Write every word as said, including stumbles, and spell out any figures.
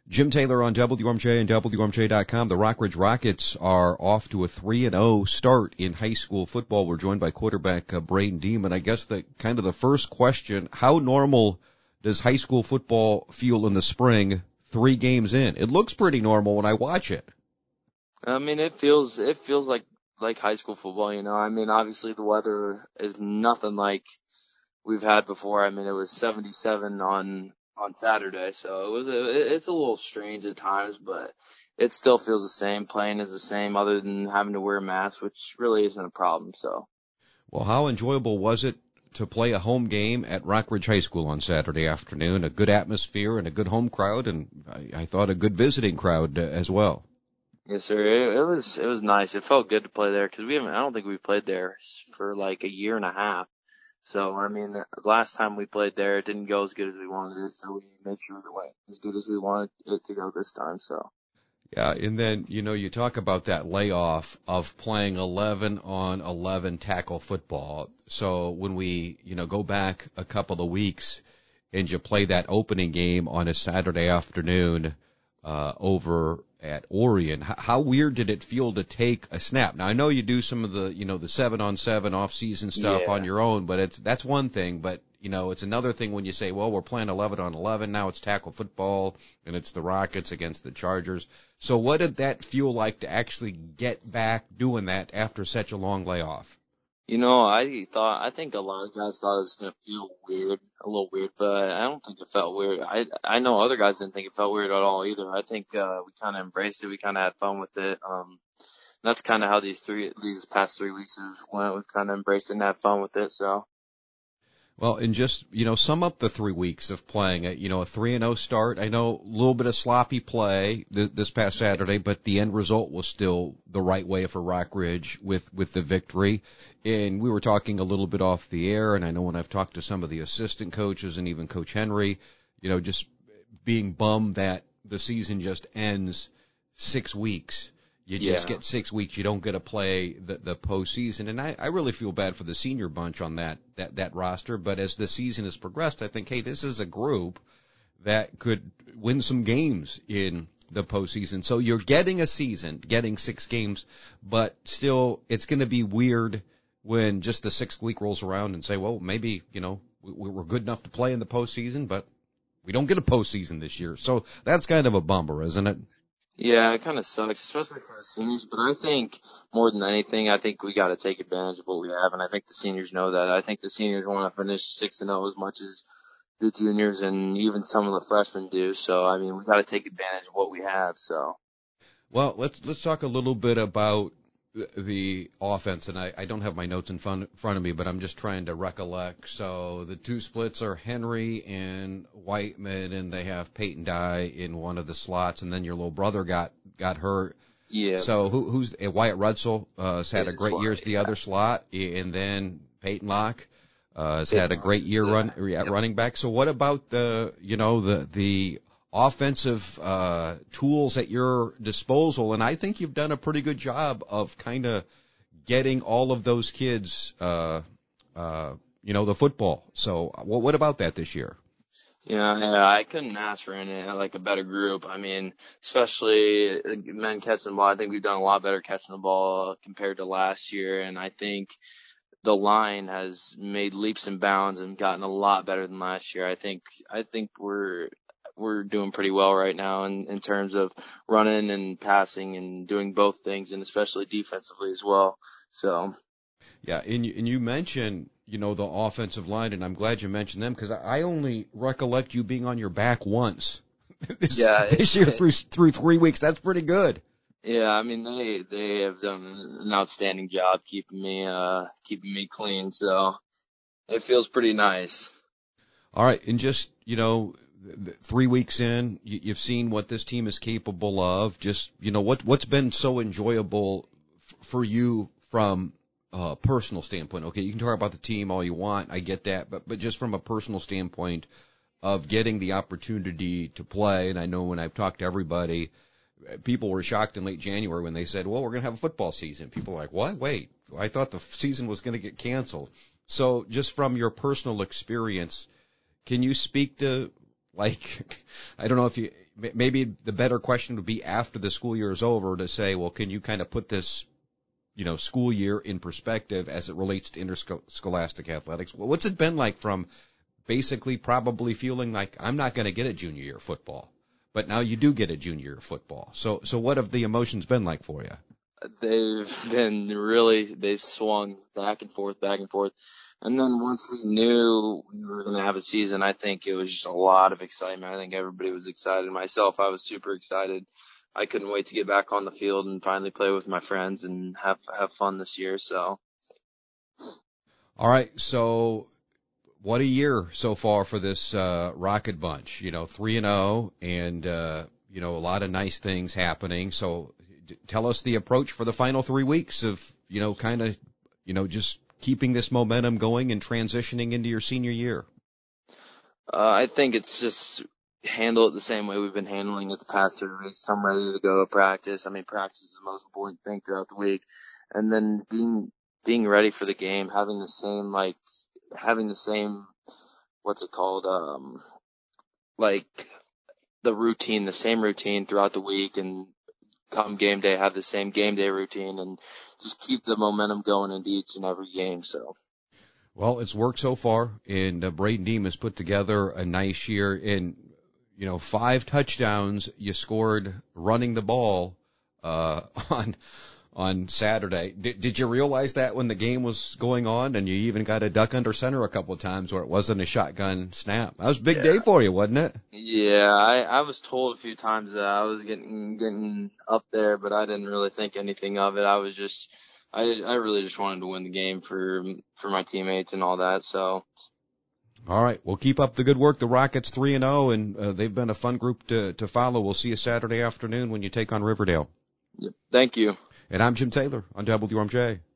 Jim Taylor on W M J and W M J dot com. The Rockridge Rockets are off to a three and oh start in high school football. We're joined by quarterback uh, Braden Demon. I guess the kind of the first question, how normal does high school football feel in the spring three games in? It looks pretty normal when I watch it. I mean, it feels it feels like like high school football, you know. I mean, obviously the weather is nothing like we've had before. I mean, it was seventy-seven on on Saturday, so it was a, it's a little strange at times, but it still feels the same. Playing is the same, other than having to wear a mask, which really isn't a problem. So, well, how enjoyable was it to play a home game at Rockridge High School on Saturday afternoon? A good atmosphere and a good home crowd, and I, I thought a good visiting crowd uh, as well. Yes, sir. It, it was it was nice. It felt good to play there because we haven't. I don't think we played there for like a year and a half. So, I mean, the last time we played there, it didn't go as good as we wanted it, so we made sure it went as good as we wanted it to go this time, so. Yeah, and then, you know, you talk about that layoff of playing eleven on eleven tackle football. So when we, you know, go back a couple of weeks and you play that opening game on a Saturday afternoon uh, over at Orion, how, how weird did it feel to take a snap? Now, I know you do some of the, you know, the seven on seven off-season stuff Yeah. on your own, but it's that's one thing. But, you know, it's another thing when you say, well, we're playing eleven on eleven, now it's tackle football, and it's the Rockets against the Chargers. So what did that feel like to actually get back doing that after such a long layoff? You know, I thought, I think a lot of guys thought it was going to feel weird, a little weird, but I don't think it felt weird. I, I know other guys didn't think it felt weird at all either. I think, uh, we kind of embraced it. We kind of had fun with it. Um, that's kind of how these three, these past three weeks have went. We've kind of embraced it and had fun with it, so. Well, and just, you know, sum up the three weeks of playing it, you know, a three and oh start. I know a little bit of sloppy play th- this past Saturday, but the end result was still the right way for Rockridge with, with the victory. And we were talking a little bit off the air, and I know when I've talked to some of the assistant coaches and even Coach Henry, you know, just being bummed that the season just ends six weeks. You just Yeah. get six weeks. You don't get to play the, the postseason. And I, I really feel bad for the senior bunch on that, that, that roster. But as the season has progressed, I think, hey, this is a group that could win some games in the postseason. So you're getting a season, getting six games, but still it's going to be weird when just the sixth week rolls around and say, well, maybe, you know, we, we're good enough to play in the postseason, but we don't get a postseason this year. So that's kind of a bummer, isn't it? Yeah, it kind of sucks, especially for the seniors. But I think more than anything, I think we got to take advantage of what we have, and I think the seniors know that. I think the seniors want to finish six and zero as much as the juniors and even some of the freshmen do. So I mean, we got to take advantage of what we have. So. Well, let's let's talk a little bit about the offense, and I, I don't have my notes in front, front of me, but I'm just trying to recollect. So the two splits are Henry and Whiteman, and they have Peyton Dye in one of the slots, and then your little brother got got hurt. Yeah. So who, who's uh, Wyatt Rudsell uh, has had a Peyton great slot, year as the yeah. other slot, and then Peyton Locke uh, has Peyton had a great Locke, year yeah. run at Yep. running back. So what about the you know the the offensive uh, tools at your disposal? And I think you've done a pretty good job of kind of getting all of those kids, uh, uh, you know, the football. So what, what about that this year? Yeah, yeah, I couldn't ask for any like a better group. I mean, especially men catching the ball. I think we've done a lot better catching the ball compared to last year, and I think the line has made leaps and bounds and gotten a lot better than last year. I think I think we're we're doing pretty well right now in, in terms of running and passing and doing both things, and especially defensively as well. So. Yeah, and you, and you mentioned, you know, the offensive line, and I'm glad you mentioned them because I only recollect you being on your back once this, Yeah, this year through through three weeks. That's pretty good. Yeah, I mean they they have done an outstanding job keeping me uh keeping me clean, so it feels pretty nice. All right, and just, you know, three weeks in, you, you've seen what this team is capable of. Just, you know, what what's been so enjoyable f- for you from a personal standpoint? Okay, you can talk about the team all you want, I get that, but but just from a personal standpoint of getting the opportunity to play, and I know when I've talked to everybody, people were shocked in late January when they said, well, we're going to have a football season. People were like, what? Wait, I thought the season was going to get canceled. So just from your personal experience, can you speak to, like, I don't know if you, maybe the better question would be after the school year is over to say, well, can you kind of put this, you know, school year in perspective as it relates to interscholastic athletics? Well, what's it been like from basically probably feeling like I'm not going to get a junior year football, but now you do get a junior year football. So, so what have the emotions been like for you? They've been really, they've swung back and forth, back and forth. And then once we knew we were going to have a season, I think it was just a lot of excitement. I think everybody was excited. Myself, I was super excited. I couldn't wait to get back on the field and finally play with my friends and have, have fun this year. So. All right. So what a year so far for this, uh, Rocket bunch, you know, three and oh and, uh, you know, a lot of nice things happening. So d- tell us the approach for the final three weeks of, you know, kind of, you know, just keeping this momentum going and transitioning into your senior year. Uh, I think it's just handle it the same way we've been handling it the past three weeks. Come ready to go to practice. I mean, practice is the most important thing throughout the week. And then being, being ready for the game, having the same, like, having the same, what's it called? Um, like the routine, the same routine throughout the week, and come game day, have the same game day routine, and just keep the momentum going into each and every game. So. Well, it's worked so far, and uh, Braden Deem has put together a nice year. And, you know, five touchdowns you scored running the ball uh, on on Saturday. Did, did you realize that when the game was going on, and you even got a duck under center a couple of times where it wasn't a shotgun snap? That was a big Yeah. day for you, wasn't it? Yeah, I, I was told a few times that I was getting getting up there, but I didn't really think anything of it. I was just, I I really just wanted to win the game for for my teammates and all that. So. All right, well, keep up the good work. The Rockets three and zero, and uh, they've been a fun group to to follow. We'll see you Saturday afternoon when you take on Riverdale. Yep. Thank you. And I'm Jim Taylor on W R M J.